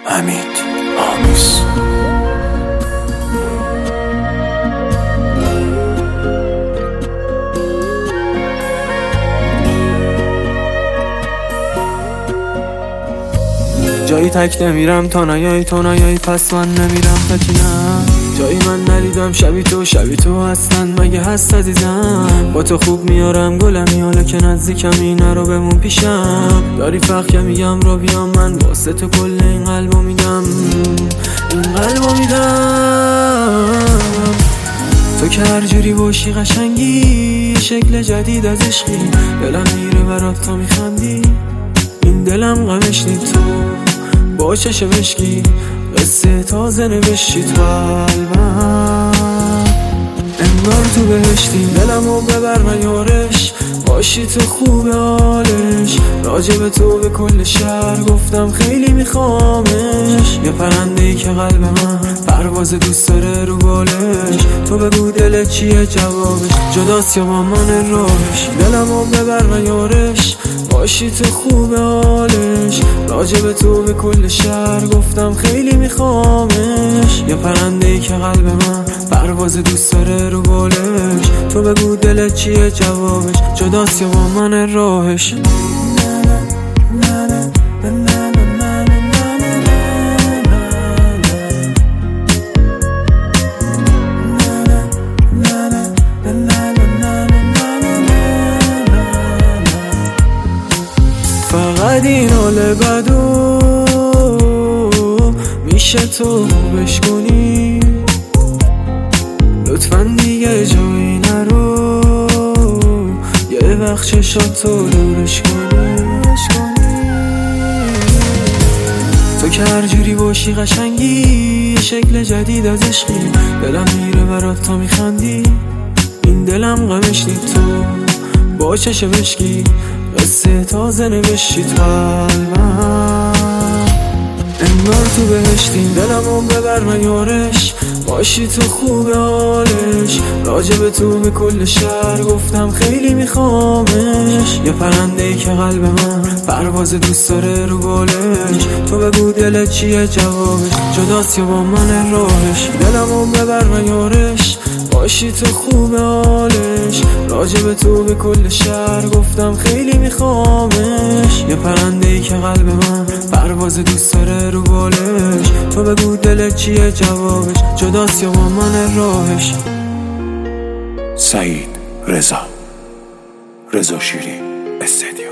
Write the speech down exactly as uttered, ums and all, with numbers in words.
امید آمیز. جایی تک نمیرم تا نیایی، تو نیایی پس من نمیرم تا کی نه. جایی من ندیدم شبی تو، شبی تو اصلا مگه هست عزیزم. با تو خوب میارم گلمی، حالا که نزدیکمی نرو بمون پیشم. داری فرق که میگم را بیام، من واسه تو کل این قلبو میدم، این قلبو میدم. تو که هر جوری باشی قشنگی، شکل جدید از عشقی. دلم میره برات تا میخندی، این دلم غمش نی تو با چشم عشقی. قصه تازه نوشتی تو قلبم، انگار تو بهشتی. دلمو ببر نیارش، باشی تو خوبه حالش. راجب تو به کل شهر گفتم خیلی میخوامش. یه پرنده ای که قلب من پرواز دوست داره رو بالش. تو بگو دلت چیه جوابش، جداست یا با من راهش. دلمو ببر نیارش، باشی تو خوبه حالش. راجب تو به کل شهر گفتم خیلی میخوامش. یه پرنده ای که قلب من پرواز دوست داره رو بالش. تو بگو دلت چیه جوابش، جداست یا با من راهش. فقط این حال بدو میشه تو خوبش کنی. لطفاً دیگه جایی نرو، یه وقت چشاتو دورش کنی. تو که هر جوری باشی قشنگی، شکل جدید از عشقی. دلم میره برات تا میخندی، این دلم غمش نی تو با چشم عشقی. قصه تازه نوشتی تو قلبم، انگار تو بهشتی. دلمو ببر نیارش، باشی تو خوبه حالش. راجب تو به کل شهر گفتم خیلی میخوامش. یه پرنده ای که قلب من پرواز دوست داره رو بالش. تو بگو دلت چیه جوابش، جداست یا با من راهش. دلمو ببر نیارش، باشی تو خوبه حالش. راجب تو به کل شهر گفتم خیلی میخوامش. یه پرنده ای که قلب من پرواز دوست داره رو بالش. تو بگو دلت چیه جوابش، جداست یا با من راهش. سعید رضا، رضا شیری استدیو.